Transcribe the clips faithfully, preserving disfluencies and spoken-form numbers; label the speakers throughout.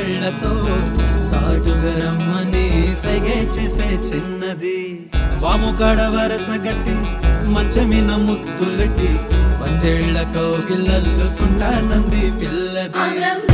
Speaker 1: కళ్ళతో సాటుగా రమ్మని సైగే చేసే చిన్నది వాము కాడ వరస గట్టి మంచమిన ముద్దులెట్టి వందేళ్ల కౌగిల్లల్లుకుంటానంది పిల్లది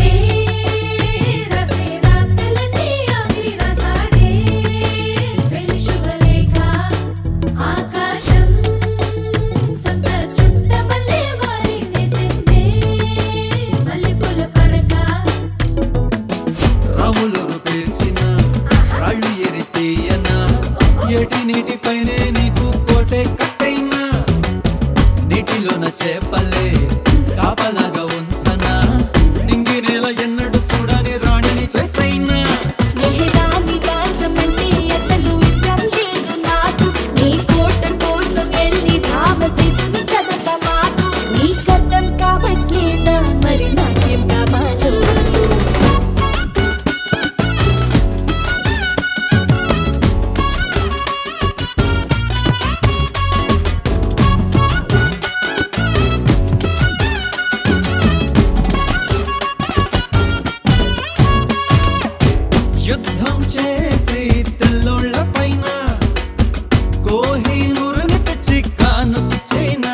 Speaker 1: రాములూరు పేర్చిన రాళ్ళు ఎరితేయనా ఏటి నీటిపైనే నీకు కోటే కట్టైనా నీటిలోన చేపలే కాపలాగా ఉంచనా నింగి నేల ఎన్నడు చూడని రాణిని చేసైనా యుద్ధం చేసి తెల్లోళ్ళ పైన కోహినూరుని తెచ్చి కానుకు చైనా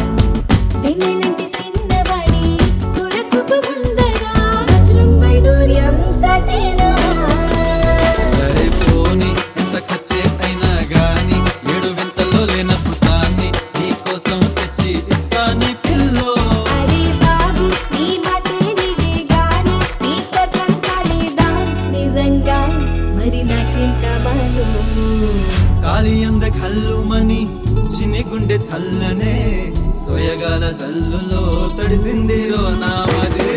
Speaker 1: సరిపోని ఎంత ఖర్చే అయినా గాని ఏడు వింతల్లో లేనప్పుతాన్ని నీ కోసం తెచ్చి ఇస్తానే పిల్లో కాలి అంద కల్లుమని చిన్ని గుండె చల్లనే సోయగాల జల్లులో తడిసిందిరో నా మదే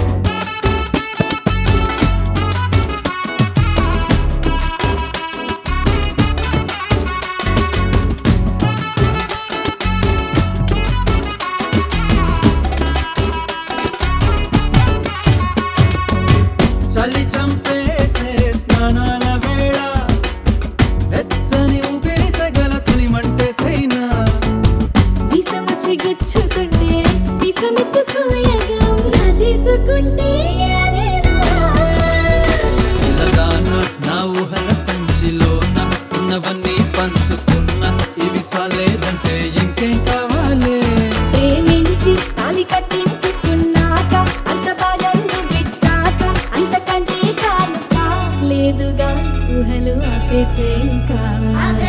Speaker 1: చలి చంపేసే స్నానాల వేళ వెచ్చని ఊపిరి సగల చలిమంటే సైనా
Speaker 2: విసముచి గుచ్చుకుంటే విసమెత్తు సోయగం రాజేసుకుంటే
Speaker 1: పిల్లదాన నా ఊహల సంచిలోన ఉన్నవన్నీ పంచుకున్న ఇవి చాలేదంటే ఇంకేం కావాలి
Speaker 2: ప్రేమించి తాళి కట్టించుకున్నాక అంత భాగం నువ్విచ్చాక అంతకంటే కానుక లేదుగా ఊహలు ఆపేసే ఇంకా